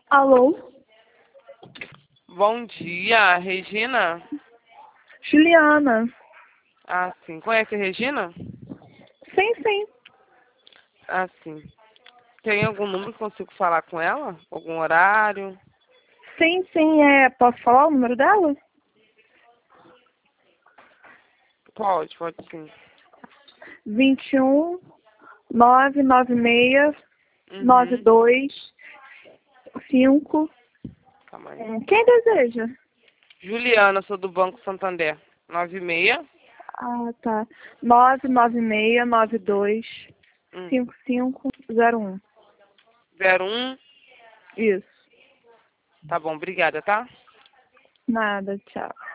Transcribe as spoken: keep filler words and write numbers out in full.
Alô? Bom dia, Regina? Juliana. Ah, sim. Conhece a Regina? Sim, sim. Ah, sim. Tem algum número que eu consigo falar com ela? Algum horário? Sim, sim. É, posso falar o número dela? Pode, pode sim. vinte e um, nove nove seis, nove Uhum. dois, cinco. Calma aí. É, quem deseja? Juliana, sou do Banco Santander. Nove meia. Ah, tá. nove nove seis, nove dois, Hum. cinco cinco zero um. Zero um. Isso. Tá bom, obrigada, tá? Nada, tchau.